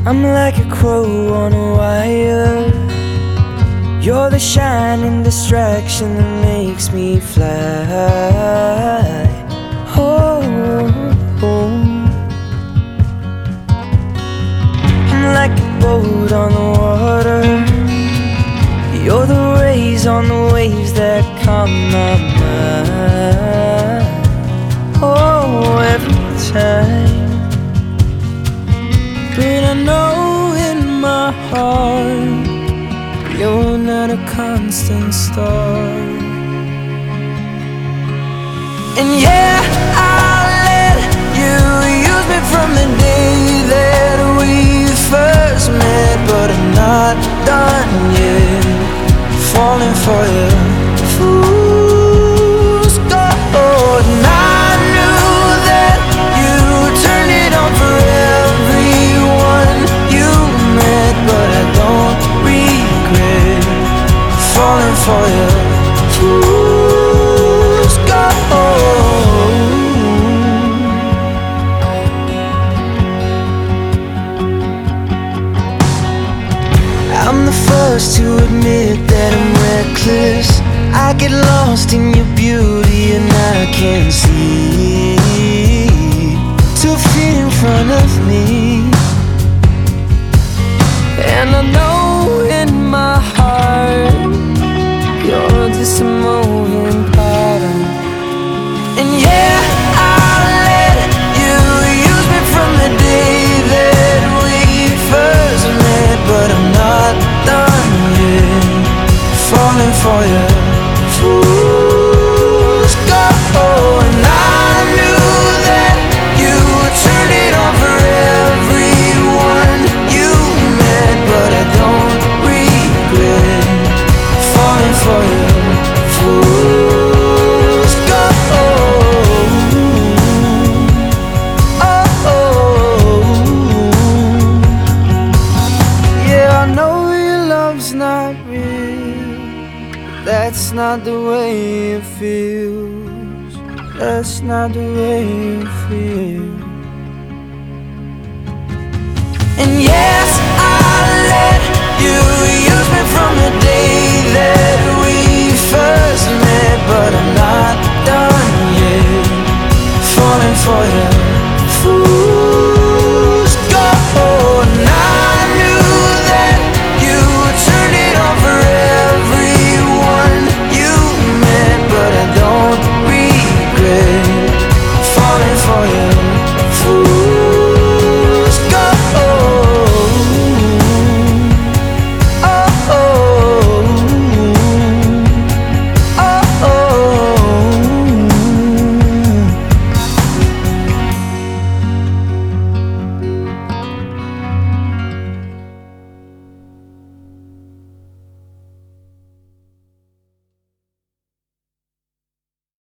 I'm like a crow on a wire. You're the shining distraction that makes me fly. Oh, oh. I'm like a boat on the water. You're the rays on the waves that calm my mind. Oh, every time. But I know in my heart you're not a constant star. And yeah, I'll let you use me from the day that we first met. But I'm not done yet falling for you. Fool's gold. And I knew that you turned it on for everyone you met. But I don't regret falling for you. Fool's gold. I'm the first to admit that I'm reckless. I get lost in your beauty and I can't see to fit in front of me. And I know in my heart you're just a moving pattern. And yeah, I'll let you use me from the day that we first met. But I'm not done yet falling for you. Fool's gold. And I knew that you turned it on for everyone you met. But I don't regret falling for you. Fool's gold. Oh, oh. Yeah, I know your love's not real. That's not the way it feels. That's not the way it feels. And yes, I'll let you use me from the day that we first met.